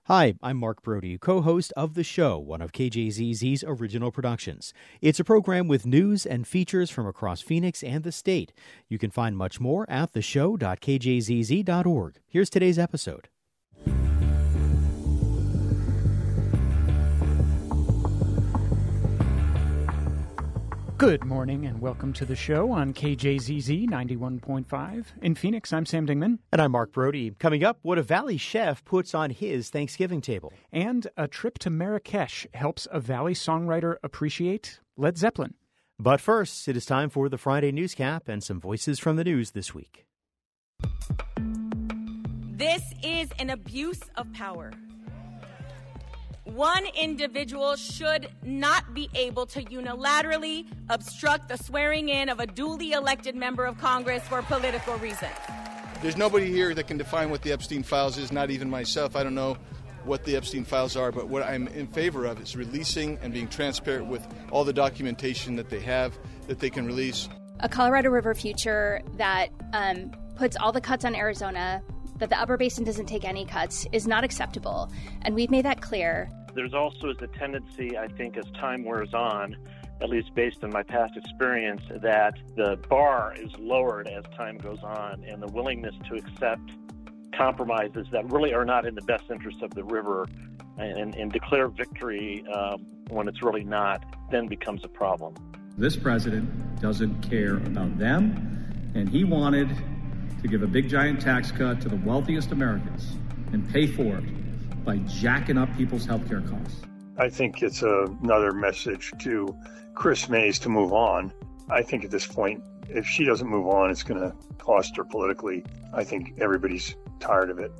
Hi, I'm Mark Brody, co-host of The Show, one of KJZZ's original productions. It's a program with news and features from across Phoenix and the state. You can find much more at theshow.kjzz.org. Here's today's episode. Good morning and welcome to the show on KJZZ 91.5. In Phoenix, I'm Sam Dingman. And I'm Mark Brody. Coming up, what a Valley chef puts on his Thanksgiving table. And a trip to Marrakesh helps a Valley songwriter appreciate Led Zeppelin. But first, it is time for the Friday Newscap and some voices from the news this week. This is an abuse of power. One individual should not be able to unilaterally obstruct the swearing in of a duly elected member of Congress for political reasons. There's nobody here that can define what the Epstein files is, not even myself. I don't know what the Epstein files are, but what I'm in favor of is releasing and being transparent with all the documentation that they have, that they can release. A Colorado River future that puts all the cuts on Arizona, that the upper basin doesn't take any cuts, is not acceptable. And we've made that clear. There's also a tendency, I think, as time wears on, at least based on my past experience, that the bar is lowered as time goes on, and the willingness to accept compromises that really are not in the best interest of the river and declare victory when it's really not, then becomes a problem. This president doesn't care about them, and he wanted to give a big giant tax cut to the wealthiest Americans and pay for it by jacking up people's health care costs. I think it's another message to Chris Mays to move on. I think at this point, if she doesn't move on, it's going to cost her politically. I think everybody's tired of it.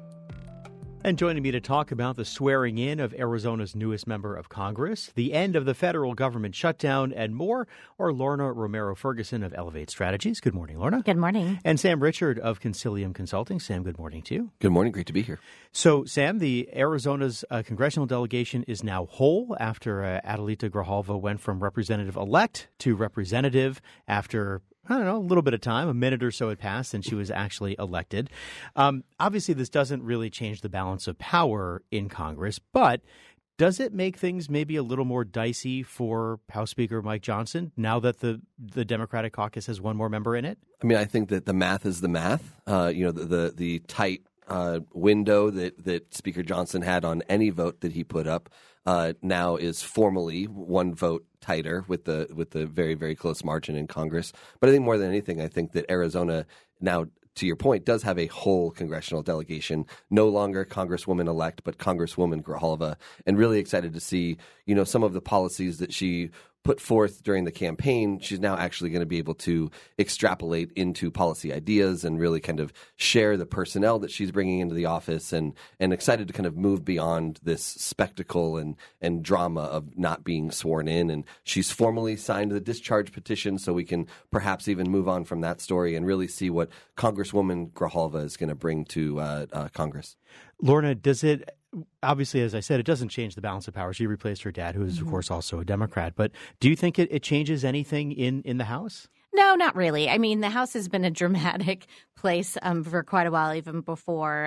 And joining me to talk about the swearing in of Arizona's newest member of Congress, the end of the federal government shutdown, and more are Lorna Romero Ferguson of Elevate Strategies. Good morning, Lorna. Good morning. And Sam Richard of Concilium Consulting. Sam, good morning to you. Good morning. Great to be here. So, Sam, the Arizona's congressional delegation is now whole after Adelita Grijalva went from representative-elect to representative after a little bit of time, a minute or so had passed, and she was actually elected. Obviously, this doesn't really change the balance of power in Congress, but does it make things maybe a little more dicey for House Speaker Mike Johnson now that the Democratic caucus has one more member in it? I mean, I think that the math is the math. The tight window that Speaker Johnson had on any vote that he put up now is formally one vote tighter with the very, very close margin in Congress. But I think more than anything, I think that Arizona now, to your point, does have a whole congressional delegation, no longer Congresswoman-elect, but Congresswoman Grijalva, and really excited to see, some of the policies that she put forth during the campaign. She's now actually going to be able to extrapolate into policy ideas and really kind of share the personnel that she's bringing into the office, and excited to kind of move beyond this spectacle and drama of not being sworn in. And she's formally signed the discharge petition, so we can perhaps even move on from that story and really see what Congresswoman Grijalva is going to bring to Congress. Lorna, does it... Obviously, as I said, it doesn't change the balance of power. She replaced her dad, who is, of course, also a Democrat. But do you think it changes anything in the House? No, not really. I mean, the House has been a dramatic place for quite a while, even before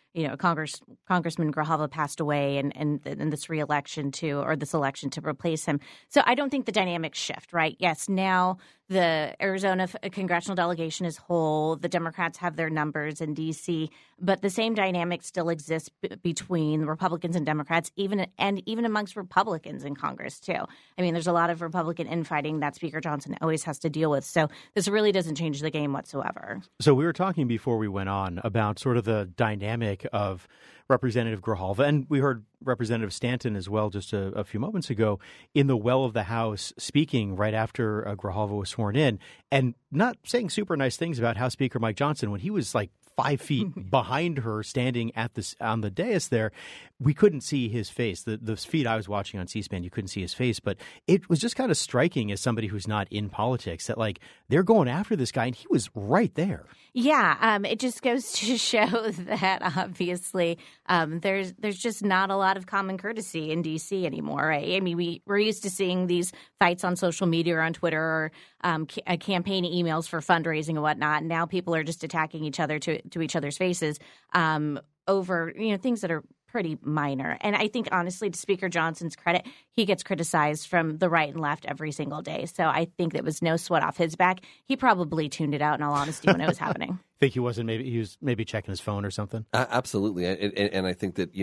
Congressman Grijalva passed away and this re-election this election to replace him. So I don't think the dynamics shift, right? Yes, now the Arizona congressional delegation is whole. The Democrats have their numbers in D.C., but the same dynamic still exists between Republicans and Democrats, even amongst Republicans in Congress, too. I mean, there's a lot of Republican infighting that Speaker Johnson always has to deal with. So this really doesn't change the game whatsoever. So we were talking before we went on about sort of the dynamic of Representative Grijalva, and we heard Representative Stanton as well just a few moments ago in the well of the House speaking right after Grijalva was sworn in, and not saying super nice things about House Speaker Mike Johnson when he was like 5 feet behind her standing on the dais there. We couldn't see his face. The feed I was watching on C-SPAN, you couldn't see his face, but it was just kind of striking as somebody who's not in politics that like they're going after this guy and he was right there. Yeah, it just goes to show that obviously there's just not a lot of common courtesy in D.C. anymore. Right? I mean, we're used to seeing these fights on social media or on Twitter or campaign emails for fundraising and whatnot. And now people are just attacking each other to each other's faces over things that are pretty minor. And I think, honestly, to Speaker Johnson's credit, he gets criticized from the right and left every single day. So I think there was no sweat off his back. He probably tuned it out, in all honesty, when it was happening. Think he wasn't? Maybe he was checking his phone or something. Absolutely, and I think that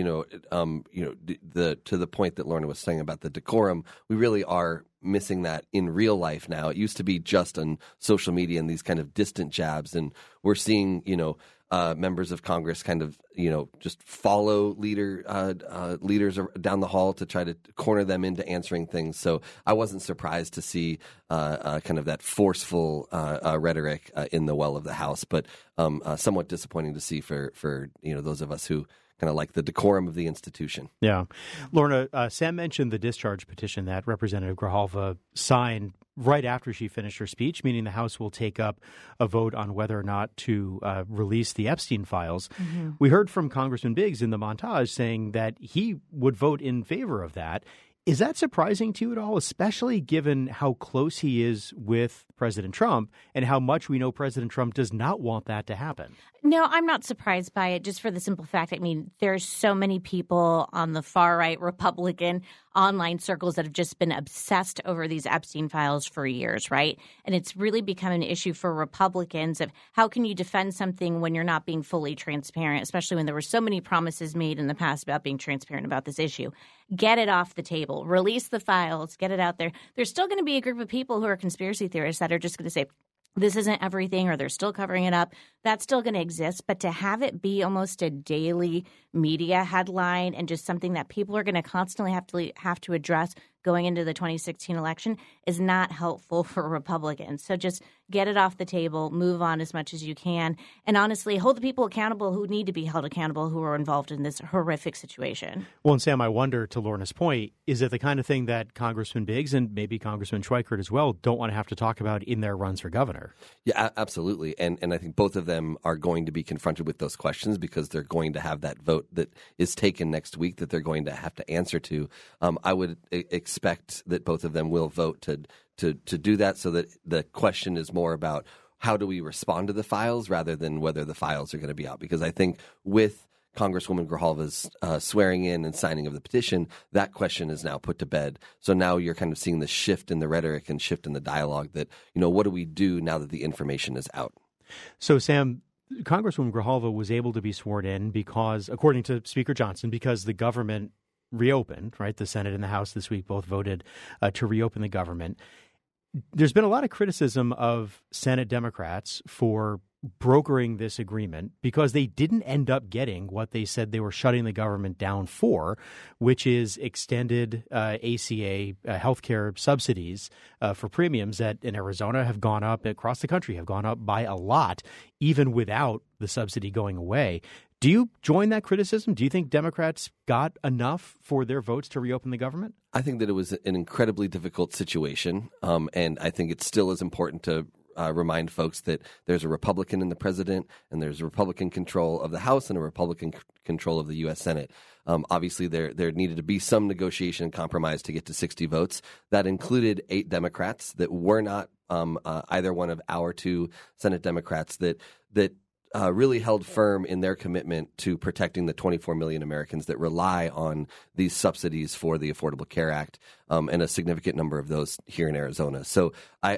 to the point that Lorna was saying about the decorum, we really are missing that in real life now. It used to be just on social media and these kind of distant jabs, and we're seeing members of Congress kind of just follow leaders down the hall to try to corner them into answering things. So I wasn't surprised to see kind of that forceful rhetoric in the well of the House, but somewhat disappointing to see for those of us who kind of like the decorum of the institution. Yeah. Lorna, Sam mentioned the discharge petition that Representative Grijalva signed right after she finished her speech, meaning the House will take up a vote on whether or not to release the Epstein files. Mm-hmm. We heard from Congressman Biggs in the montage saying that he would vote in favor of that. Is that surprising to you at all, especially given how close he is with President Trump and how much we know President Trump does not want that to happen? No, I'm not surprised by it, just for the simple fact, I mean, there's so many people on the far-right Republican online circles that have just been obsessed over these Epstein files for years, right? And it's really become an issue for Republicans of how can you defend something when you're not being fully transparent, especially when there were so many promises made in the past about being transparent about this issue. Get it off the table. Release the files. Get it out there. There's still going to be a group of people who are conspiracy theorists that are just going to say, this isn't everything, or they're still covering it up. That's still going to exist. But to have it be almost a daily media headline and just something that people are going to constantly have to address going into the 2016 election is not helpful for Republicans. So just get it off the table, move on as much as you can, and honestly, hold the people accountable who need to be held accountable who are involved in this horrific situation. Well, and Sam, I wonder, to Lorna's point, is it the kind of thing that Congressman Biggs and maybe Congressman Schweikert as well don't want to have to talk about in their runs for governor? Yeah, absolutely. And I think both of them are going to be confronted with those questions because they're going to have that vote that is taken next week that they're going to have to answer to. I would expect that both of them will vote to do that, so that the question is more about how do we respond to the files rather than whether the files are going to be out. Because I think with Congresswoman Grijalva's swearing in and signing of the petition, that question is now put to bed. So now you're kind of seeing the shift in the rhetoric and shift in the dialogue that, what do we do now that the information is out? So, Sam, Congresswoman Grijalva was able to be sworn in because, according to Speaker Johnson, because the government reopened, right? The Senate and the House this week both voted to reopen the government. There's been a lot of criticism of Senate Democrats for brokering this agreement because they didn't end up getting what they said they were shutting the government down for, which is extended ACA healthcare subsidies for premiums that in Arizona have gone up across the country, have gone up by a lot, even without the subsidy going away. Do you join that criticism? Do you think Democrats got enough for their votes to reopen the government? I think that it was an incredibly difficult situation, and I think it still is important to remind folks that there's a Republican in the president and there's a Republican control of the House and a Republican control of the U.S. Senate. Obviously, there needed to be some negotiation and compromise to get to 60 votes. That included 8 Democrats that were not either one of our 2 Senate Democrats that really held firm in their commitment to protecting the 24 million Americans that rely on these subsidies for the Affordable Care Act, and a significant number of those here in Arizona. So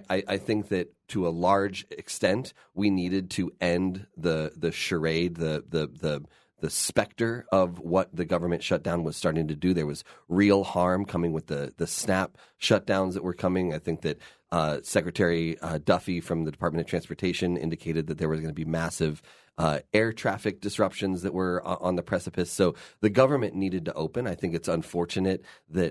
I think that to a large extent, we needed to end the charade, the specter of what the government shutdown was starting to do. There was real harm coming with the SNAP shutdowns that were coming. I think that Secretary Duffy from the Department of Transportation indicated that there was going to be massive air traffic disruptions that were on the precipice. So the government needed to open. I think it's unfortunate that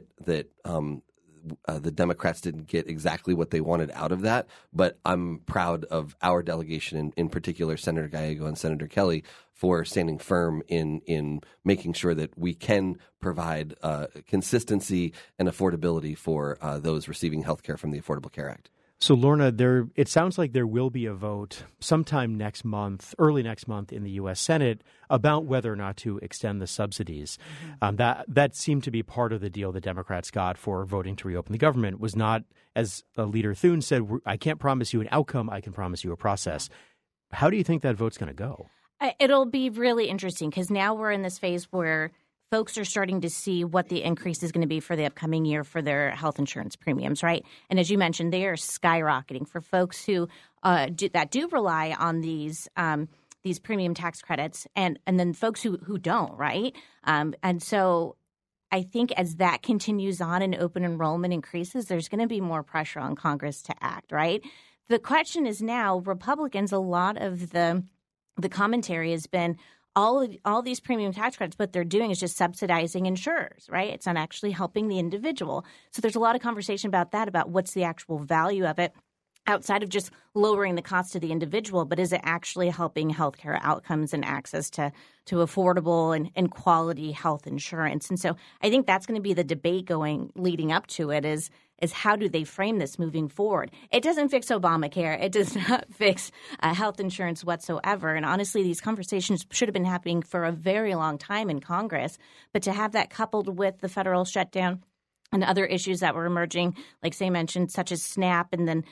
the Democrats didn't get exactly what they wanted out of that, but I'm proud of our delegation, in particular Senator Gallego and Senator Kelly, for standing firm in making sure that we can provide consistency and affordability for those receiving health care from the Affordable Care Act. So, Lorna, it sounds like there will be a vote sometime next month, early next month in the U.S. Senate about whether or not to extend the subsidies. Mm-hmm. That seemed to be part of the deal the Democrats got for voting to reopen the government. Was not, as Leader Thune said, I can't promise you an outcome, I can promise you a process. How do you think that vote's going to go? It'll be really interesting because now we're in this phase where folks are starting to see what the increase is going to be for the upcoming year for their health insurance premiums, right? And as you mentioned, they are skyrocketing for folks who do rely on these premium tax credits, and then folks who don't, right? And so I think as that continues on and open enrollment increases, there's going to be more pressure on Congress to act, right? The question is now, Republicans, a lot of the commentary has been all these premium tax credits, what they're doing is just subsidizing insurers, right? It's not actually helping the individual. So there's a lot of conversation about that, about what's the actual value of it outside of just lowering the cost to the individual, but is it actually helping healthcare outcomes and access to affordable and quality health insurance? And so I think that's going to be the debate leading up to it is how do they frame this moving forward? It doesn't fix Obamacare. It does not fix health insurance whatsoever. And honestly, these conversations should have been happening for a very long time in Congress. But to have that coupled with the federal shutdown and other issues that were emerging, like Say mentioned, such as SNAP, and then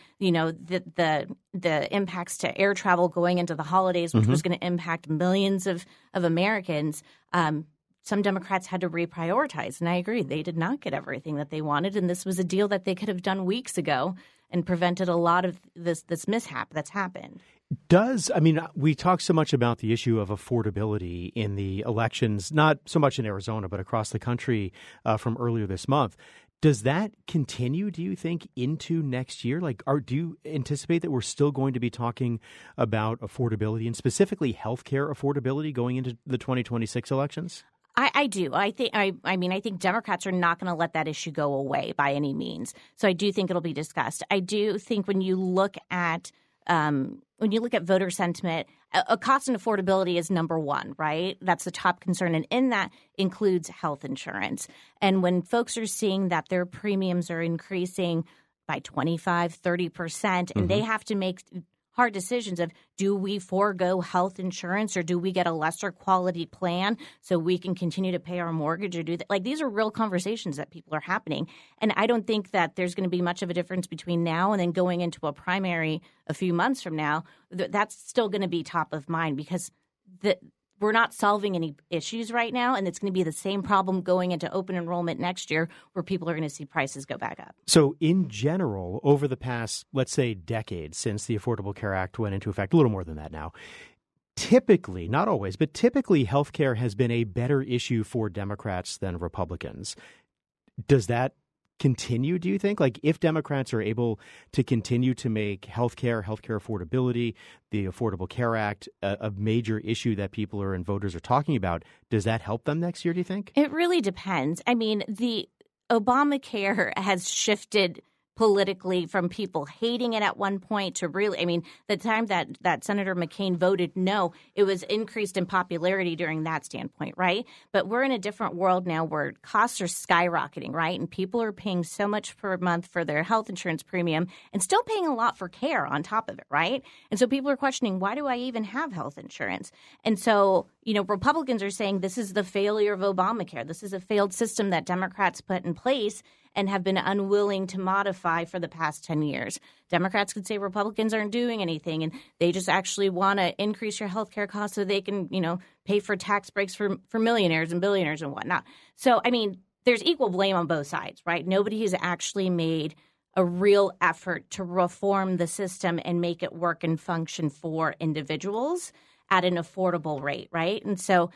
the impacts to air travel going into the holidays, which was going to impact millions of Americans. Some Democrats had to reprioritize, and I agree, they did not get everything that they wanted, and this was a deal that they could have done weeks ago and prevented a lot of this mishap that's happened. We talk so much about the issue of affordability in the elections, not so much in Arizona, but across the country from earlier this month. Does that continue, do you think, into next year? Do you anticipate that we're still going to be talking about affordability and specifically healthcare affordability going into the 2026 elections? I do. I think Democrats are not going to let that issue go away by any means. So I do think it'll be discussed. I do think when you look at voter sentiment, cost and affordability is number one, right? That's the top concern. And in that includes health insurance. And when folks are seeing that their premiums are increasing by 25, 30%, and they have to make hard decisions of, do we forego health insurance or do we get a lesser quality plan so we can continue to pay our mortgage or do that? These are real conversations that people are happening. And I don't think that there's going to be much of a difference between now and then going into a primary a few months from now. That's still going to be top of mind because we're not solving any issues right now, and it's going to be the same problem going into open enrollment next year where people are going to see prices go back up. So in general, over the past, let's say, decade since the Affordable Care Act went into effect, a little more than that now, typically, not always, but typically healthcare has been a better issue for Democrats than Republicans. Does that continue, do you think? If Democrats are able to continue to make healthcare affordability, the Affordable Care Act, a major issue that people and voters are talking about, does that help them next year, do you think? It really depends. The Obamacare has shifted politically from people hating it at one point to really, the time that Senator McCain voted no, it was increased in popularity during that standpoint, right? But we're in a different world now where costs are skyrocketing, right? And people are paying so much per month for their health insurance premium and still paying a lot for care on top of it, right? And so people are questioning, why do I even have health insurance? And so, Republicans are saying this is the failure of Obamacare. This is a failed system that Democrats put in place and have been unwilling to modify for the past 10 years. Democrats could say Republicans aren't doing anything, and they just actually want to increase your health care costs so they can, pay for tax breaks for millionaires and billionaires and whatnot. So, there's equal blame on both sides, right? Nobody has actually made a real effort to reform the system and make it work and function for individuals at an affordable rate, right? And so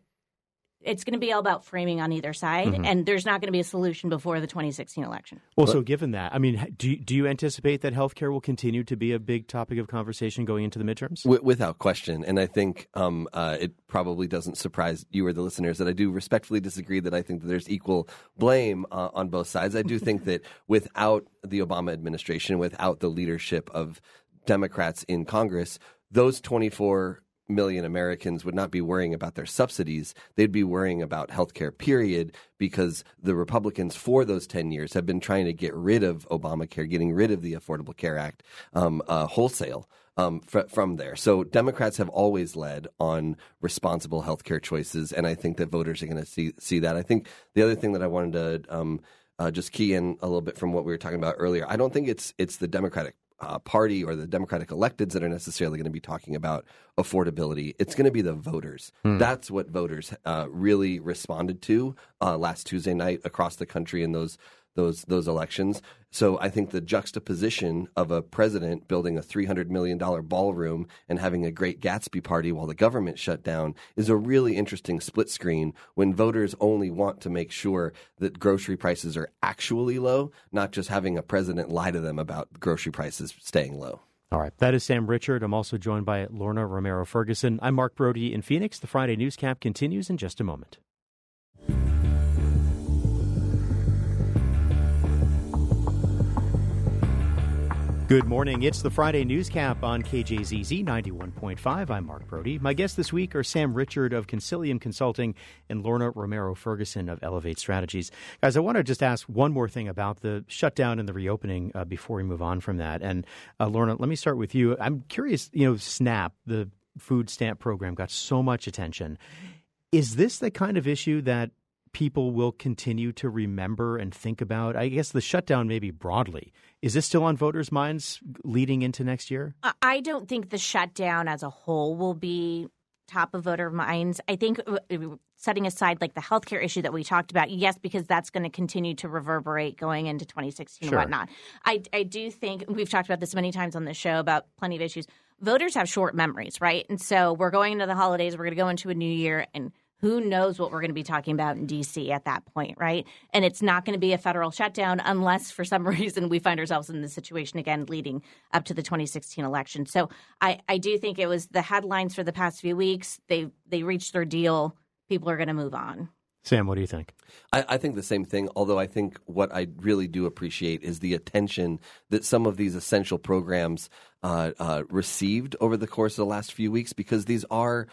it's going to be all about framing on either side, and there's not going to be a solution before the 2016 election. Well, so given that, do you anticipate that healthcare will continue to be a big topic of conversation going into the midterms? Without question. And I think it probably doesn't surprise you or the listeners that I do respectfully disagree that I think that there's equal blame on both sides. I do think that without the Obama administration, without the leadership of Democrats in Congress, those 24 million Americans would not be worrying about their subsidies. They'd be worrying about healthcare, period, because the Republicans for those 10 years have been trying to get rid of Obamacare, getting rid of the Affordable Care Act wholesale from there. So Democrats have always led on responsible healthcare choices, and I think that voters are going to see that. I think the other thing that I wanted to just key in a little bit from what we were talking about earlier, I don't think it's the Democratic Party or the Democratic electeds that are necessarily going to be talking about affordability. It's going to be the voters. That's what voters really responded to last Tuesday night across the country in those elections. So I think the juxtaposition of a president building a $300 million ballroom and having a great Gatsby party while the government shut down is a really interesting split screen when voters only want to make sure that grocery prices are actually low, not just having a president lie to them about grocery prices staying low. All right. That is Sam Richard. I'm also joined by Lorna Romero Ferguson. I'm Mark Brody in Phoenix. The Friday Newscap continues in just a moment. Good morning. It's the Friday Newscap on KJZZ 91.5. I'm Mark Brody. My guests this week are Sam Richard of Consilium Consulting and Lorna Romero Ferguson of Elevate Strategies. Guys, I want to just ask one more thing about the shutdown and the reopening before we move on from that. And Lorna, let me start with you. I'm curious, SNAP, the food stamp program, got so much attention. Is this the kind of issue that people will continue to remember and think about? I guess the shutdown maybe broadly. Is this still on voters' minds leading into next year? I don't think the shutdown as a whole will be top of voter minds. I think setting aside like the healthcare issue that we talked about, yes, because that's going to continue to reverberate going into 2016 and whatnot. I do think we've talked about this many times on the show about plenty of issues. Voters have short memories, right? And so we're going into the holidays, we're going to go into a new year, and who knows what we're going to be talking about in D.C. at that point, right? And it's not going to be a federal shutdown unless for some reason we find ourselves in this situation again leading up to the 2016 election. So I do think it was the headlines for the past few weeks. They reached their deal. People are going to move on. Sam, what do you think? I think the same thing, although I think what I really do appreciate is the attention that some of these essential programs received over the course of the last few weeks, because these are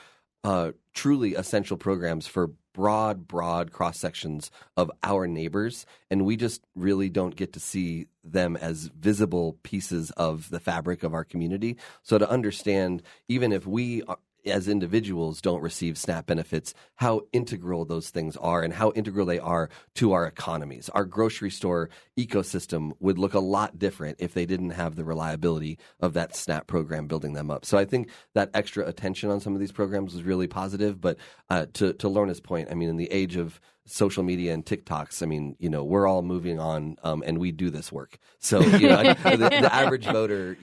truly essential programs for broad cross-sections of our neighbors, and we just really don't get to see them as visible pieces of the fabric of our community. So to understand, even if we as individuals don't receive SNAP benefits, how integral those things are and how integral they are to our economies. Our grocery store ecosystem would look a lot different if they didn't have the reliability of that SNAP program building them up. So I think that extra attention on some of these programs was really positive. But to Lorna's point, I mean, in the age of social media and TikToks, I mean, we're all moving on, and we do this work. So, the average voter,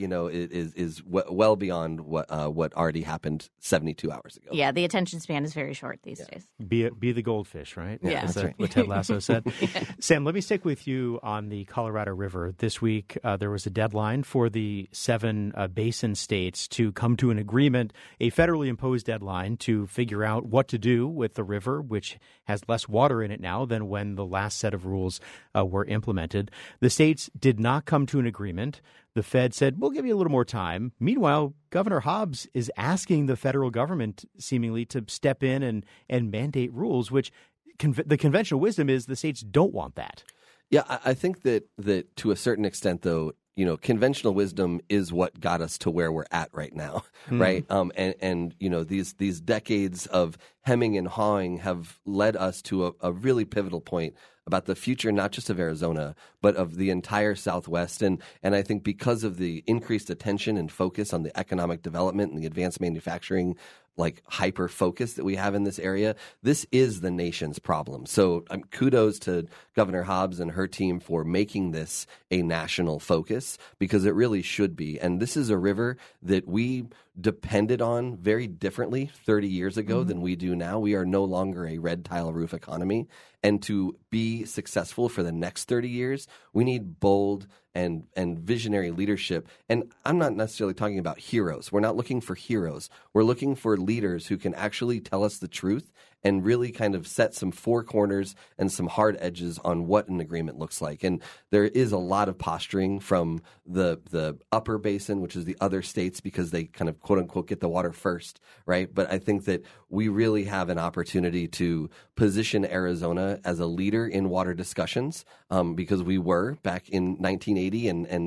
is well beyond what already happened 72 hours ago. Yeah, the attention span is very short these days. Be the goldfish, right? Yeah, that's right. What Ted Lasso said. Yeah. Sam, let me stick with you on the Colorado River. This week, there was a deadline for the 7 basin states to come to an agreement, a federally imposed deadline to figure out what to do with the river, which has less water in it now than when the last set of rules were implemented. The states did not come to an agreement. The Fed said, we'll give you a little more time. Meanwhile, Governor Hobbs is asking the federal government seemingly to step in and mandate rules, which the conventional wisdom is the states don't want that. Yeah, I think that to a certain extent, though, conventional wisdom is what got us to where we're at right now, right? And these decades of hemming and hawing have led us to a really pivotal point about the future, not just of Arizona, but of the entire Southwest. And I think because of the increased attention and focus on the economic development and the advanced manufacturing hyper focus that we have in this area, this is the nation's problem. So kudos to Governor Hobbs and her team for making this a national focus, because it really should be. And this is a river that we depended on very differently 30 years ago than we do now. We are no longer a red tile roof economy. And to be successful for the next 30 years, we need bold and visionary leadership. And I'm not necessarily talking about heroes. We're not looking for heroes. We're looking for leaders who can actually tell us the truth and really kind of set some four corners and some hard edges on what an agreement looks like. And there is a lot of posturing from the upper basin, which is the other states, because they kind of quote unquote get the water first, right? But I think that we really have an opportunity to position Arizona as a leader in water discussions, because we were back in 1980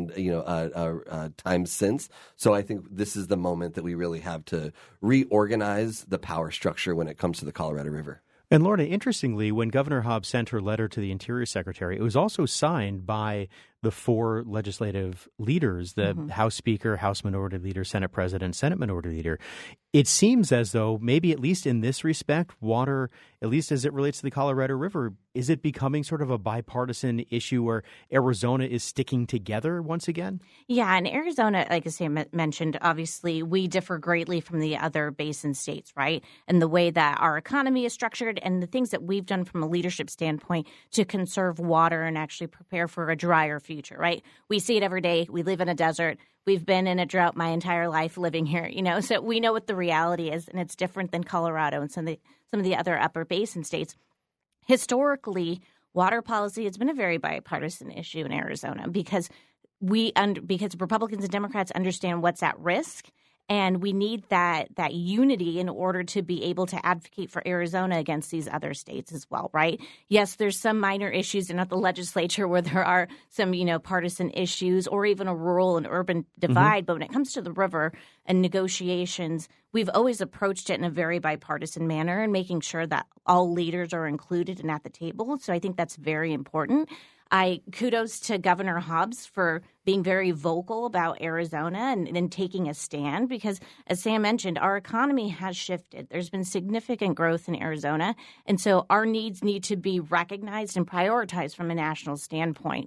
and times since. So I think this is the moment that we really have to reorganize the power structure when it comes to the Colorado River. And Lorna, interestingly, when Governor Hobbs sent her letter to the Interior Secretary, it was also signed by the four legislative leaders, the House Speaker, House Minority Leader, Senate President, Senate Minority Leader. It seems as though maybe at least in this respect, water, at least as it relates to the Colorado River, is it becoming sort of a bipartisan issue where Arizona is sticking together once again? Yeah, and Arizona, like Sam mentioned, obviously we differ greatly from the other basin states, right? And the way that our economy is structured and the things that we've done from a leadership standpoint to conserve water and actually prepare for a drier future, right? We see it every day. We live in a desert. We've been in a drought my entire life living here, so we know what the reality is, and it's different than Colorado and some of the other upper basin states. Historically, water policy has been a very bipartisan issue in Arizona because Republicans and Democrats understand what's at risk. And we need that unity in order to be able to advocate for Arizona against these other states as well, right? Yes, there's some minor issues in the legislature where there are some, partisan issues or even a rural and urban divide. But when it comes to the river and negotiations, we've always approached it in a very bipartisan manner and making sure that all leaders are included and at the table. So I think that's very important. Kudos to Governor Hobbs for being very vocal about Arizona and taking a stand because, as Sam mentioned, our economy has shifted. There's been significant growth in Arizona, and so our needs need to be recognized and prioritized from a national standpoint.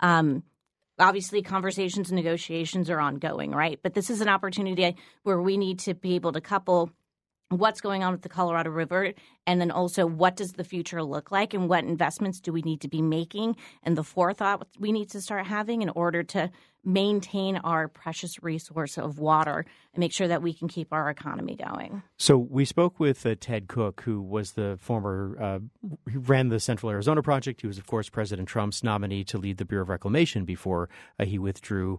Obviously, conversations and negotiations are ongoing, right? But this is an opportunity where we need to be able to couple what's going on with the Colorado River, and then also what does the future look like and what investments do we need to be making and the forethought we need to start having in order to maintain our precious resource of water and make sure that we can keep our economy going. So we spoke with Ted Cook, who was the former, he ran the Central Arizona Project. He was, of course, President Trump's nominee to lead the Bureau of Reclamation before he withdrew,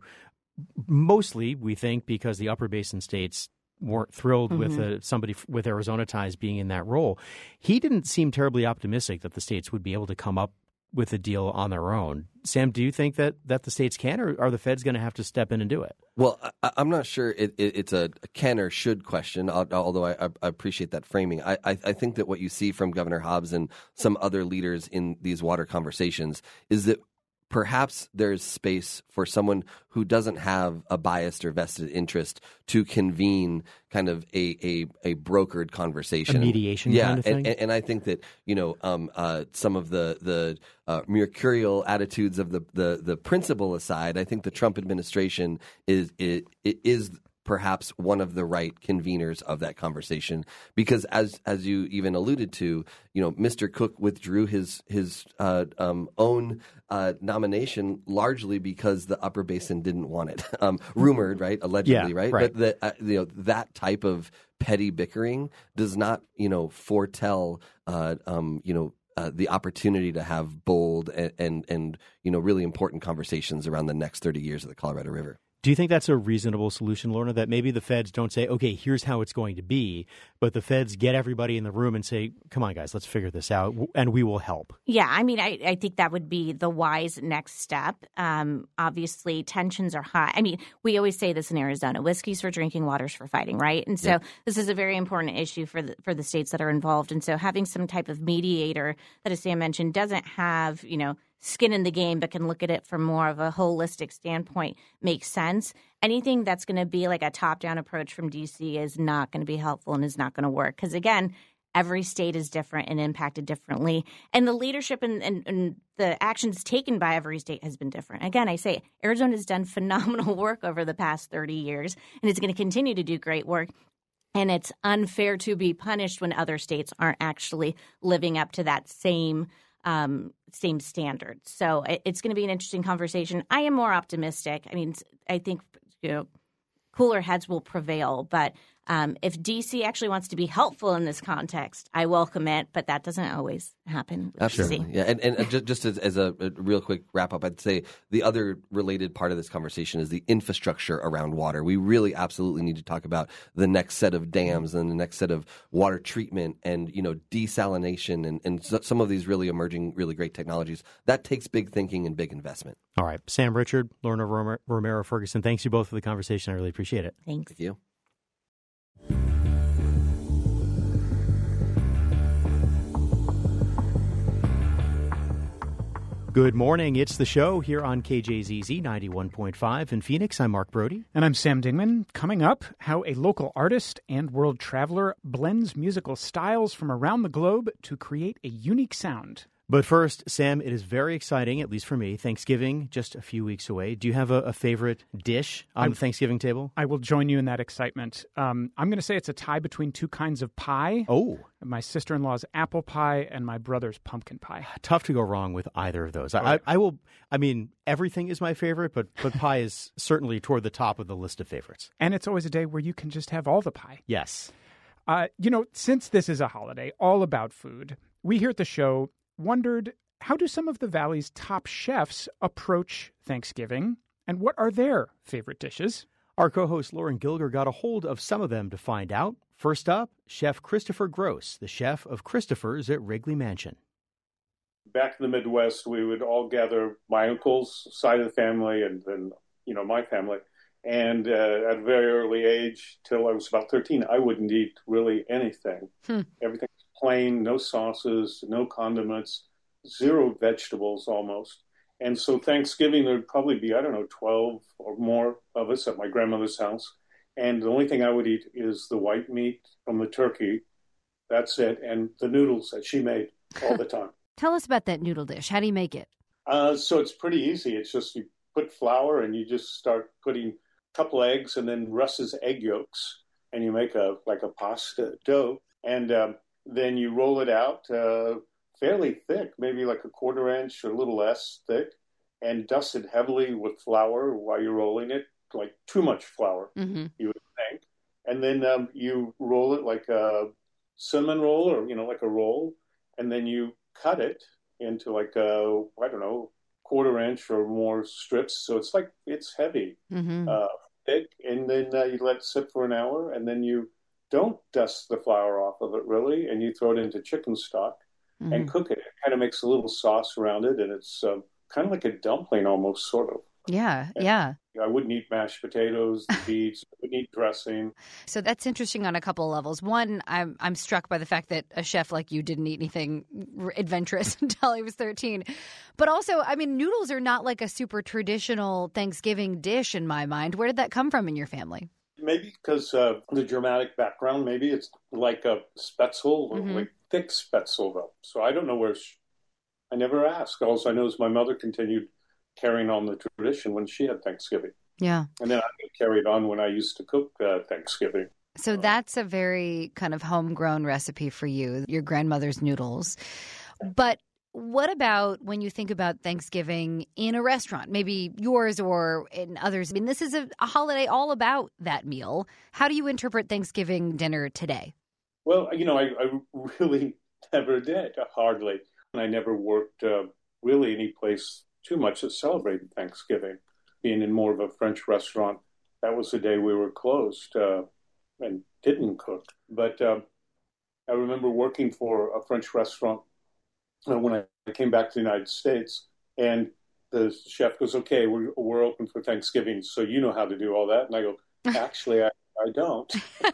mostly, we think, because the upper basin states weren't thrilled with somebody with Arizona ties being in that role. He didn't seem terribly optimistic that the states would be able to come up with a deal on their own. Sam, do you think that the states can, or are the feds going to have to step in and do it? Well, I'm not sure it's a can or should question, although I appreciate that framing. I think that what you see from Governor Hobbs and some other leaders in these water conversations is that perhaps there's space for someone who doesn't have a biased or vested interest to convene kind of a brokered conversation, a mediation kind of thing. And I think that some of the mercurial attitudes of the principle aside, I think the Trump administration is perhaps one of the right conveners of that conversation, because as you even alluded to, Mr. Cook withdrew his own nomination largely because the upper basin didn't want it. Rumored, right? Allegedly, right? But that type of petty bickering does not, foretell, the opportunity to have bold and really important conversations around the next 30 years of the Colorado River. Do you think that's a reasonable solution, Lorna, that maybe the feds don't say, okay, here's how it's going to be, but the feds get everybody in the room and say, come on, guys, let's figure this out, and we will help? Yeah, I mean, I think that would be the wise next step. Obviously, tensions are high. I mean, we always say this in Arizona, whiskey's for drinking, water's for fighting, right? And so this is a very important issue for the states that are involved. And so having some type of mediator that, as Sam mentioned, doesn't have, skin in the game, but can look at it from more of a holistic standpoint makes sense. Anything that's going to be like a top-down approach from D.C. is not going to be helpful and is not going to work. Because, again, every state is different and impacted differently. And the leadership and the actions taken by every state has been different. Again, I say Arizona has done phenomenal work over the past 30 years, and it's going to continue to do great work. And it's unfair to be punished when other states aren't actually living up to that same standards. So it's going to be an interesting conversation. I am more optimistic. I mean, I think cooler heads will prevail. But if D.C. actually wants to be helpful in this context, I welcome it. But that doesn't always happen. Absolutely. Yeah. And just as a real quick wrap up, I'd say the other related part of this conversation is the infrastructure around water. We really absolutely need to talk about the next set of dams and the next set of water treatment and, desalination and some of these really emerging, really great technologies. That takes big thinking and big investment. All right. Sam Richard, Lorna Romero Ferguson, thanks you both for the conversation. I really appreciate it. Thanks. Thank you. Good morning. It's the show here on KJZZ 91.5 in Phoenix. I'm Mark Brody. And I'm Sam Dingman. Coming up, how a local artist and world traveler blends musical styles from around the globe to create a unique sound. But first, Sam, it is very exciting, at least for me. Thanksgiving, just a few weeks away. Do you have a favorite dish on the Thanksgiving table? I will join you in that excitement. I'm going to say it's a tie between two kinds of pie. Oh. My sister-in-law's apple pie and my brother's pumpkin pie. Tough to go wrong with either of those. Everything is my favorite, but pie is certainly toward the top of the list of favorites. And it's always a day where you can just have all the pie. Yes. Since this is a holiday all about food, we here at the show wondered, how do some of the Valley's top chefs approach Thanksgiving, and what are their favorite dishes? Our co-host Lauren Gilger got a hold of some of them to find out. First up, Chef Christopher Gross, the chef of Christopher's at Wrigley Mansion. Back in the Midwest, we would all gather my uncle's side of the family and then, my family. And at a very early age, till I was about 13, I wouldn't eat really anything. Everything was plain, no sauces, no condiments, zero vegetables almost. And so Thanksgiving, there'd probably be, 12 or more of us at my grandmother's house. And the only thing I would eat is the white meat from the turkey. That's it. And the noodles that she made all the time. Tell us about that noodle dish. How do you make it? So it's pretty easy. It's just you put flour and you just start putting a couple eggs and then Russ's egg yolks. And you make a pasta dough. And then you roll it out fairly thick, maybe like a quarter inch or a little less thick, and dust it heavily with flour while you're rolling it, like too much flour, you would think. And then you roll it like a cinnamon roll or, like a roll, and then you cut it into like a, quarter inch or more strips. So it's heavy, thick, and then you let it sit for an hour, and then you don't dust the flour off of it really, and you throw it into chicken stock and cook it. It kind of makes a little sauce around it, and it's kind of like a dumpling almost, sort of. Yeah, and yeah. I wouldn't eat mashed potatoes, the beets, I wouldn't eat dressing. So that's interesting on a couple of levels. One, I'm struck by the fact that a chef like you didn't eat anything adventurous until he was 13. But also, noodles are not like a super traditional Thanksgiving dish in my mind. Where did that come from in your family? Maybe because the dramatic background. Maybe it's like a spätzle, like thick spätzle, though. So I don't know where. I never asked. All I know is my mother continued carrying on the tradition when she had Thanksgiving. Yeah. And then I carried on when I used to cook Thanksgiving. So that's a very kind of homegrown recipe for you, your grandmother's noodles. But what about when you think about Thanksgiving in a restaurant, maybe yours or in others? This is a holiday all about that meal. How do you interpret Thanksgiving dinner today? Well, I really never did, hardly. And I never worked really any place too much that celebrated Thanksgiving. Being in more of a French restaurant, that was the day we were closed and didn't cook. But I remember working for a French restaurant when I came back to the United States, and the chef goes, "Okay, we're open for Thanksgiving, so you know how to do all that." And I go, "Actually, I don't."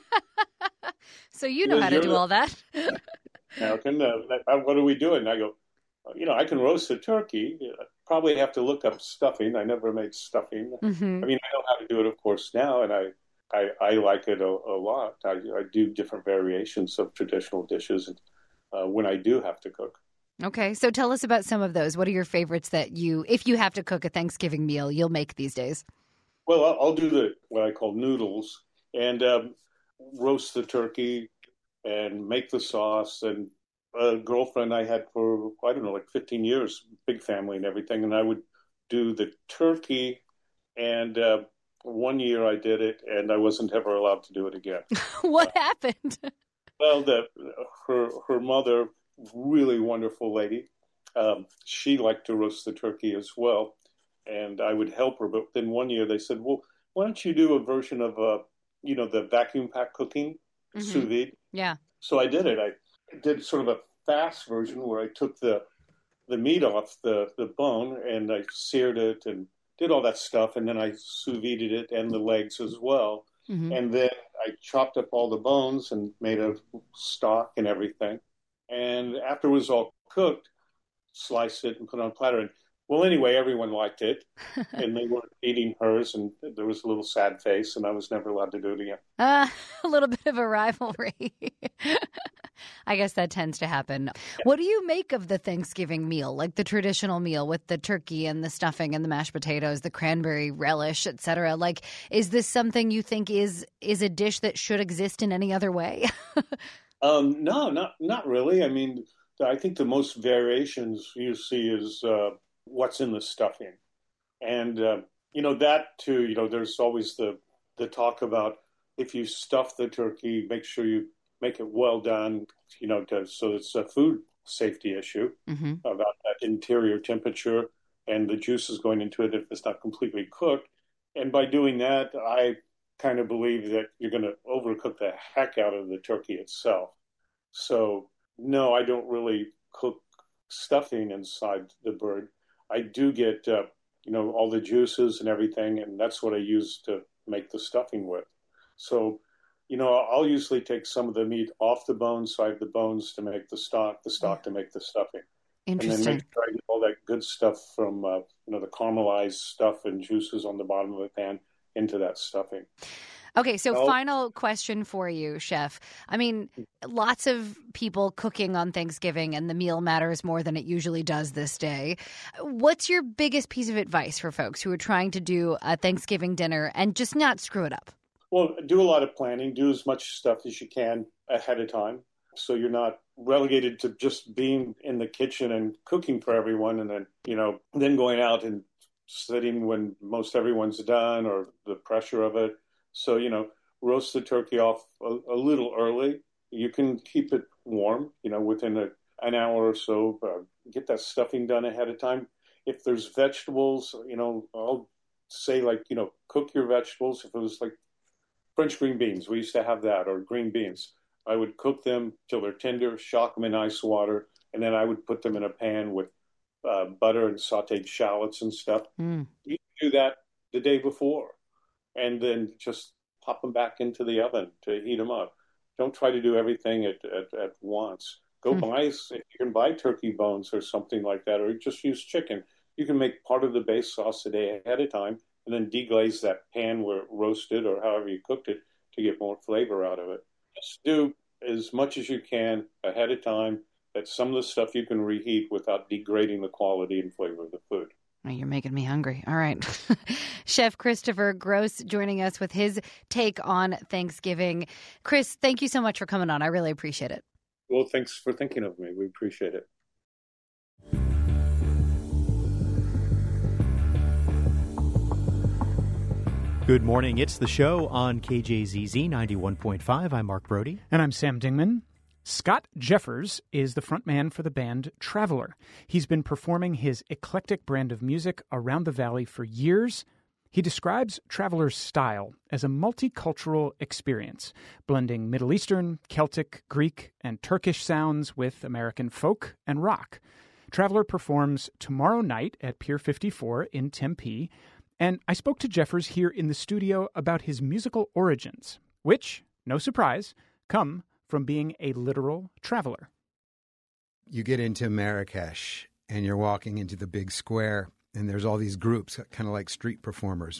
So you know how to do all that? American, what are we doing? And I go, I can roast a turkey. Probably have to look up stuffing. I never made stuffing. I know how to do it, of course, now, and I like it a lot. I do different variations of traditional dishes when I do have to cook. Okay, so tell us about some of those. What are your favorites that if you have to cook a Thanksgiving meal, you'll make these days? Well, I'll do what I call noodles and roast the turkey and make the sauce. And a girlfriend I had for, 15 years, big family and everything. And I would do the turkey. And one year I did it, and I wasn't ever allowed to do it again. What happened? Well, her mother, really wonderful lady, she liked to roast the turkey as well. And I would help her. But then one year they said, well, why don't you do a version of, the vacuum pack cooking, sous vide? Yeah. So I did it. I did sort of a fast version where I took the meat off the bone and I seared it and did all that stuff. And then I sous vided it and the legs as well. And then I chopped up all the bones and made a stock and everything. And after it was all cooked, sliced it and put it on a platter. And Well, anyway, everyone liked it, and they weren't eating hers, and there was a little sad face, and I was never allowed to do it again. A little bit of a rivalry. I guess that tends to happen. What do you make of the Thanksgiving meal, like the traditional meal with the turkey and the stuffing and the mashed potatoes, the cranberry relish, etc.? Like, is this something you think is a dish that should exist in any other way? No, not really. I mean, I think the most variations you see is what's in the stuffing. And, that too, there's always the talk about if you stuff the turkey, make sure you make it well done, so it's a food safety issue about that interior temperature and the juices going into it if it's not completely cooked. And by doing that, I kind of believe that you're going to overcook the heck out of the turkey itself. So, no, I don't really cook stuffing inside the bird. I do get, all the juices and everything, and that's what I use to make the stuffing with. So, I'll usually take some of the meat off the bones, so I have the bones to make the stock to make the stuffing. Interesting. And then make sure I get all that good stuff from, the caramelized stuff and juices on the bottom of the pan into that stuffing. Okay, so final question for you, Chef. I mean, lots of people cooking on Thanksgiving, and the meal matters more than it usually does this day. What's your biggest piece of advice for folks who are trying to do a Thanksgiving dinner and just not screw it up? Well, do a lot of planning. Do as much stuff as you can ahead of time, so you're not relegated to just being in the kitchen and cooking for everyone, and then then going out and sitting when most everyone's done, or the pressure of it. So, roast the turkey off a little early. You can keep it warm, within an hour or so. Get that stuffing done ahead of time. If there's vegetables, I'll say cook your vegetables. If it was like French green beans, we used to have that, or green beans. I would cook them till they're tender, shock them in ice water, and then I would put them in a pan with butter and sauteed shallots and stuff. You can do that the day before, and then just pop them back into the oven to heat them up. Don't try to do everything at once. Go buy, if you can buy turkey bones or something like that, or just use chicken. You can make part of the base sauce a day ahead of time, and then deglaze that pan where it roasted or however you cooked it to get more flavor out of it. Just do as much as you can ahead of time. That's some of the stuff you can reheat without degrading the quality and flavor of the food. You're making me hungry. All right. Chef Christopher Gross joining us with his take on Thanksgiving. Chris, thank you so much for coming on. I really appreciate it. Well, thanks for thinking of me. We appreciate it. Good morning. It's The Show on KJZZ 91.5. I'm Mark Brody. And I'm Sam Dingman. Scott Jeffers is the frontman for the band Traveler. He's been performing his eclectic brand of music around the valley for years. He describes Traveler's style as a multicultural experience, blending Middle Eastern, Celtic, Greek, and Turkish sounds with American folk and rock. Traveler performs tomorrow night at Pier 54 in Tempe, and I spoke to Jeffers here in the studio about his musical origins, which, no surprise, come from being a literal traveler. You get into Marrakesh and you're walking into the big square and there's all these groups, kind of like street performers.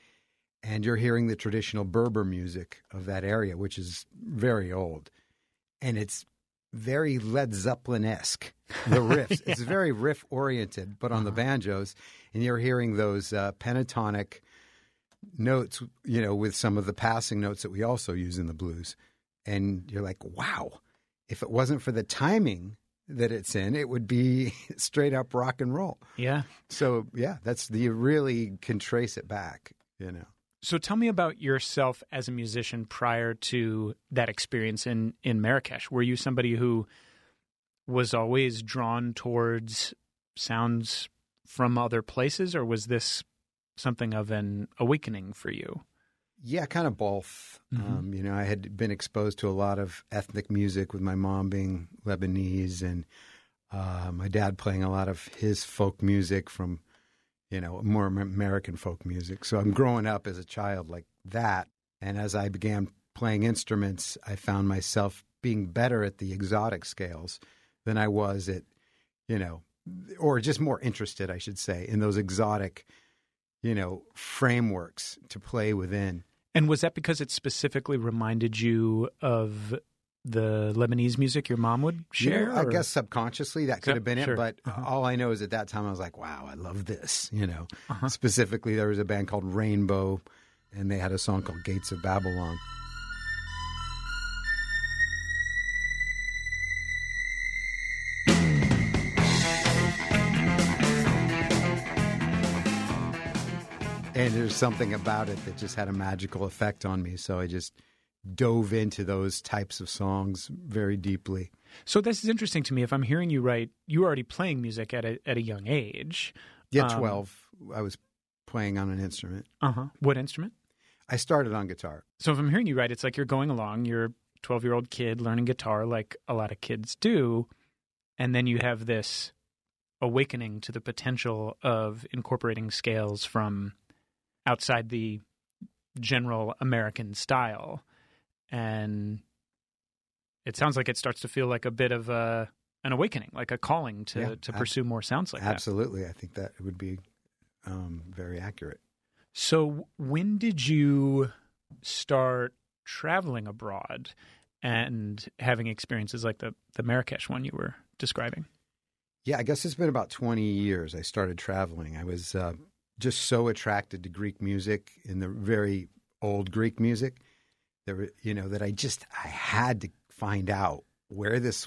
And you're hearing the traditional Berber music of that area, which is very old. And it's very Led Zeppelin-esque, the riffs. It's very riff-oriented, but on the banjos. And you're hearing those pentatonic notes, with some of the passing notes that we also use in the blues. And you're like, wow, if it wasn't for the timing that it's in, it would be straight up rock and roll. Yeah. So, yeah, you really can trace it back, So tell me about yourself as a musician prior to that experience in Marrakesh. Were you somebody who was always drawn towards sounds from other places, or was this something of an awakening for you? Yeah, kind of both. Mm-hmm. I had been exposed to a lot of ethnic music with my mom being Lebanese and my dad playing a lot of his folk music from, more American folk music. So I'm growing up as a child like that. And as I began playing instruments, I found myself being better at the exotic scales than I was at, or just more interested, I should say, in those exotic, frameworks to play within. And was that because it specifically reminded you of the Lebanese music your mom would share? I guess subconsciously that could have been sure. it. But all I know is at that time I was like, wow, I love this. Specifically, there was a band called Rainbow, and they had a song called Gates of Babylon. And there's something about it that just had a magical effect on me. So I just dove into those types of songs very deeply. So this is interesting to me. If I'm hearing you right, you were already playing music at a young age. Yeah, 12. I was playing on an instrument. What instrument? I started on guitar. So if I'm hearing you right, it's like you're going along, you're a 12-year-old kid learning guitar like a lot of kids do, and then you have this awakening to the potential of incorporating scales from outside the general American style. And it sounds like it starts to feel like a bit of an awakening, like a calling to pursue more sounds like that. Absolutely. I think that would be very accurate. So when did you start traveling abroad and having experiences like the Marrakesh one you were describing? Yeah, I guess it's been about 20 years I started traveling. I was just so attracted to Greek music, in the very old Greek music, that I had to find out where this,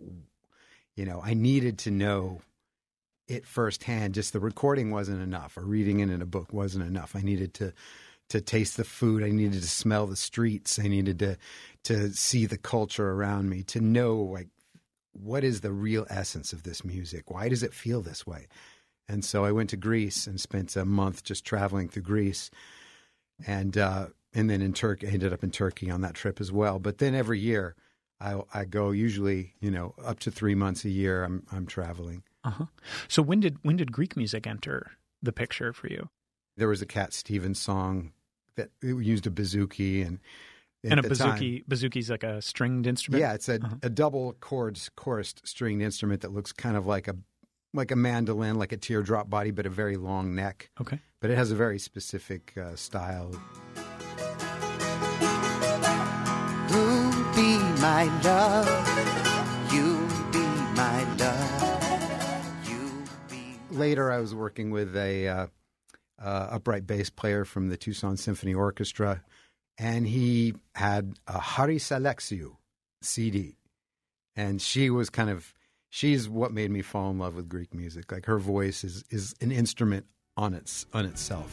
I needed to know it firsthand. Just the recording wasn't enough, or reading it in a book wasn't enough. I needed to taste the food. I needed to smell the streets. I needed to see the culture around me, to know, what is the real essence of this music? Why does it feel this way? And so I went to Greece and spent a month just traveling through Greece, and then in Turkey. I ended up in Turkey on that trip as well. But then every year, I go usually, up to 3 months a year. I'm traveling. So when did Greek music enter the picture for you? There was a Cat Stevens song that used a bouzouki, and a bouzouki's like a stringed instrument. Yeah, it's a double chorused stringed instrument that looks kind of like a mandolin, like a teardrop body, but a very long neck. Okay. But it has a very specific style. You be my love, you be my love, you be... Later, I was working with a upright bass player from the Tucson Symphony Orchestra, and he had a Haris Alexiou CD. And she's what made me fall in love with Greek music. Like, her voice is an instrument on itself.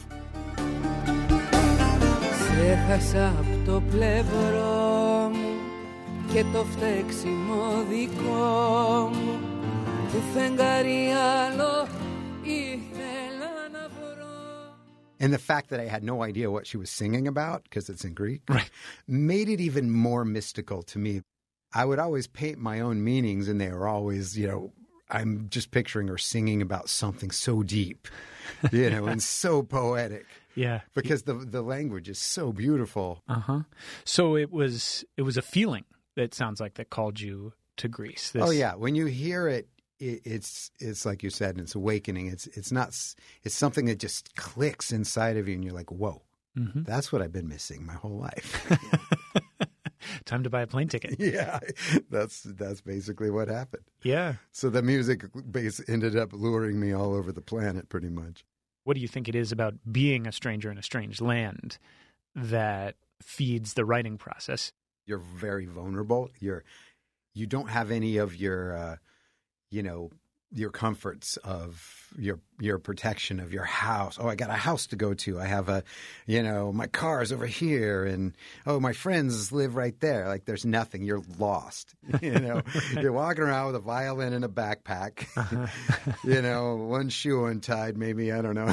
Ξέχασα απ' το πλευρό μου και το φταίξιμο δικό μου του φεγγάρι άλλο ήθελα να βρω. And the fact that I had no idea what she was singing about, because it's in Greek, right, made it even more mystical to me. I would always paint my own meanings, and they were always, I'm just picturing her singing about something so deep, and so poetic. Yeah. Because the language is so beautiful. So it was a feeling that sounds like that called you to Greece. Oh yeah. When you hear it, it's like you said, it's awakening. It's something that just clicks inside of you, and you're like, whoa, that's what I've been missing my whole life. Time to buy a plane ticket. Yeah, that's basically what happened. Yeah. So the music base ended up luring me all over the planet, pretty much. What do you think it is about being a stranger in a strange land that feeds the writing process? You're very vulnerable. You don't have any of your, your comforts of your protection of your house. Oh, I got a house to go to. I have my car's over here, and my friends live right there. Like, there's nothing. You're lost. You're walking around with a violin and a backpack. One shoe untied, maybe, I don't know.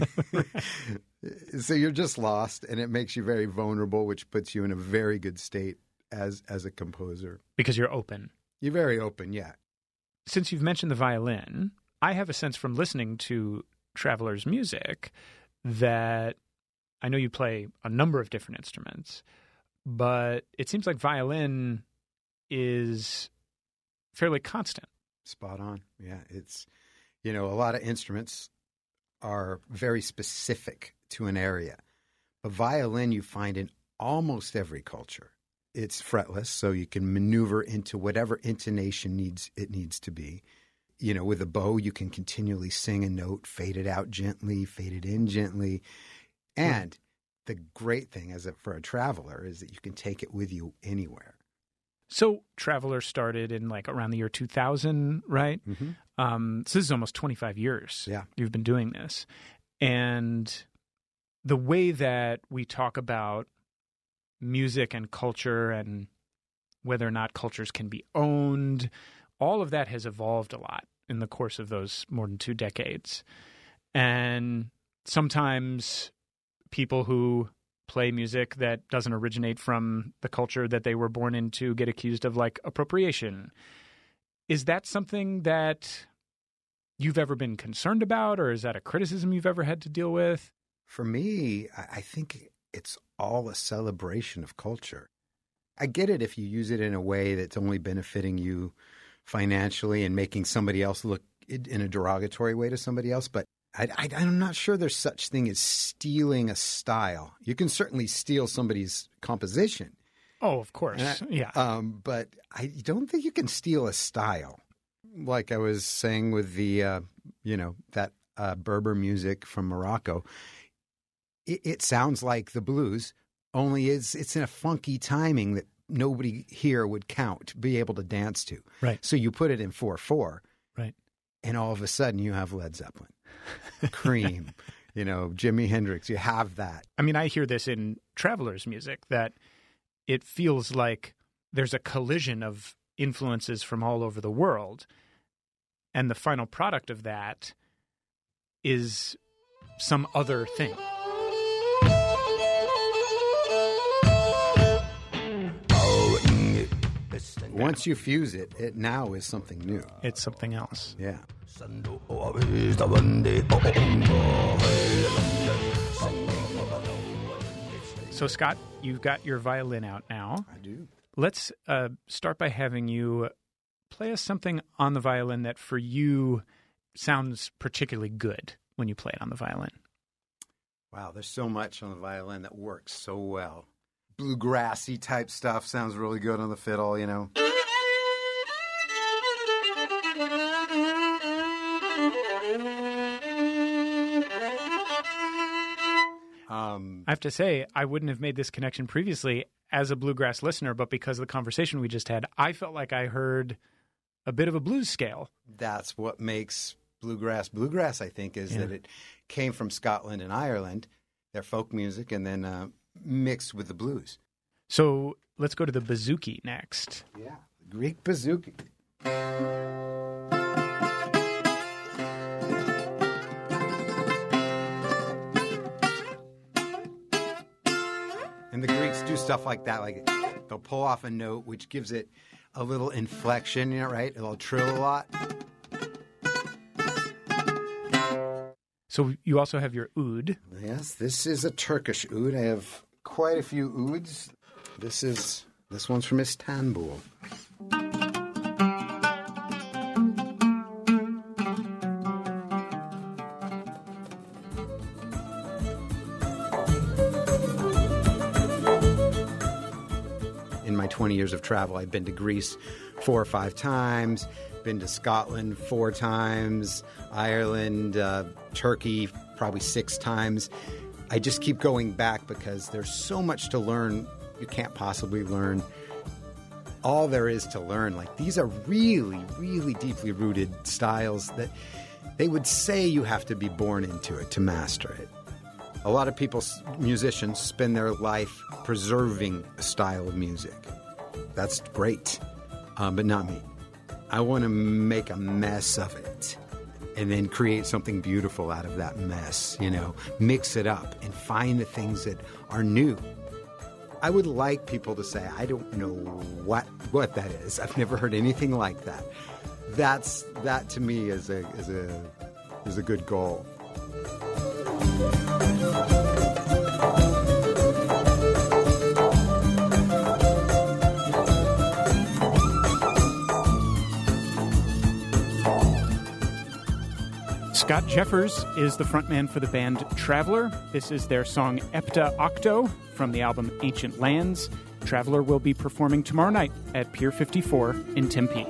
So you're just lost, and it makes you very vulnerable, which puts you in a very good state as a composer. Because you're open. You're very open, yeah. Since you've mentioned the violin, I have a sense from listening to Traveler's music that I know you play a number of different instruments, but it seems like violin is fairly constant. Spot on. Yeah, You know, a lot of instruments are very specific to an area. A violin you find in almost every culture. It's fretless, so you can maneuver into whatever intonation it needs to be. You know, with a bow, you can continually sing a note, fade it out gently, fade it in gently. And the great thing for a traveler is that you can take it with you anywhere. So Traveler started in like around the year 2000, right? Mm-hmm. So this is almost 25 years. Yeah. You've been doing this. And the way that we talk about music and culture and whether or not cultures can be owned, all of that has evolved a lot in the course of those more than 2 decades. And sometimes people who play music that doesn't originate from the culture that they were born into get accused of like appropriation. Is that something that you've ever been concerned about, or is that a criticism you've ever had to deal with? For me, I think it's all a celebration of culture. I get it if you use it in a way that's only benefiting you financially and making somebody else look in a derogatory way to somebody else, but I'm not sure there's such thing as stealing a style. You can certainly steal somebody's composition. Oh, of course. Yeah. But I don't think you can steal a style. Like I was saying with the, that Berber music from Morocco, it sounds like the blues, only it's in a funky timing that nobody here would be able to dance to. Right. So you put it in 4/4. Right. And all of a sudden you have Led Zeppelin, Cream, Jimi Hendrix. You have that. I mean, I hear this in Traveler's music, that it feels like there's a collision of influences from all over the world. And the final product of that is some other thing. Once you fuse it, it now is something new. It's something else. Yeah. So, Scott, you've got your violin out now. I do. Let's start by having you play us something on the violin that for you sounds particularly good when you play it on the violin. Wow, there's so much on the violin that works so well. Bluegrassy type stuff sounds really good on the fiddle, I have to say, I wouldn't have made this connection previously as a bluegrass listener, but because of the conversation we just had, I felt like I heard a bit of a blues scale. That's what makes bluegrass, I think, is that it came from Scotland and Ireland, their folk music, and then mixed with the blues. So let's go to the bouzouki next. Yeah, Greek bouzouki. And the Greeks do stuff like that, like they'll pull off a note which gives it a little inflection, right? It'll trill a lot. So you also have your oud. Yes, this is a Turkish oud. I have quite a few ouds. This one's from Istanbul. In my 20 years of travel, I've been to Greece 4 or 5 times, been to Scotland 4 times, Ireland, Turkey probably 6 times. I just keep going back because there's so much to learn you can't possibly learn. All there is to learn, like these are really, really deeply rooted styles that they would say you have to be born into it to master it. A lot of people, musicians, spend their life preserving a style of music. That's great, but not me. I want to make a mess of it and then create something beautiful out of that mess, mix it up and find the things that are new. I would like people to say, I don't know what that is. I've never heard anything like that. That to me is a good goal. Scott Jeffers is the frontman for the band Traveler. This is their song Epta Octo from the album Ancient Lands. Traveler will be performing tomorrow night at Pier 54 in Tempe.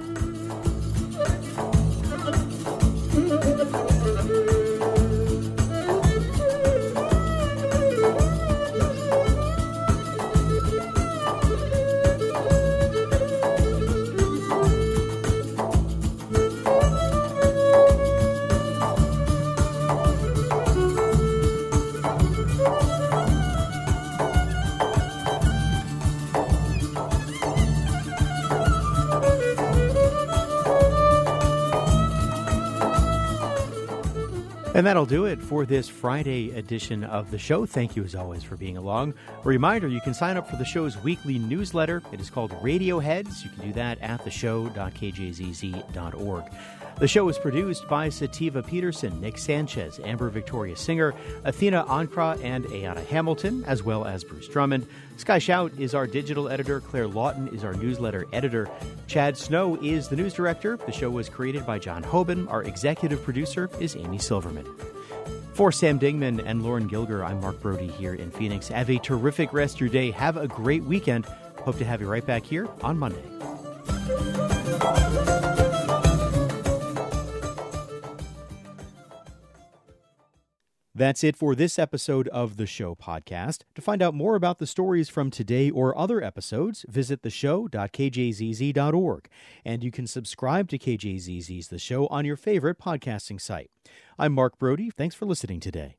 And that'll do it for this Friday edition of the show. Thank you, as always, for being along. A reminder, you can sign up for the show's weekly newsletter. It is called Radioheads. You can do that at theshow.kjzz.org. The show is produced by Sativa Peterson, Nick Sanchez, Amber Victoria Singer, Athena Ankra, and Ayana Hamilton, as well as Bruce Drummond. Sky Shout is our digital editor. Claire Lawton is our newsletter editor. Chad Snow is the news director. The show was created by John Hoban. Our executive producer is Amy Silverman. For Sam Dingman and Lauren Gilger, I'm Mark Brody here in Phoenix. Have a terrific rest of your day. Have a great weekend. Hope to have you right back here on Monday. That's it for this episode of The Show podcast. To find out more about the stories from today or other episodes, visit theshow.kjzz.org. And you can subscribe to KJZZ's The Show on your favorite podcasting site. I'm Mark Brody. Thanks for listening today.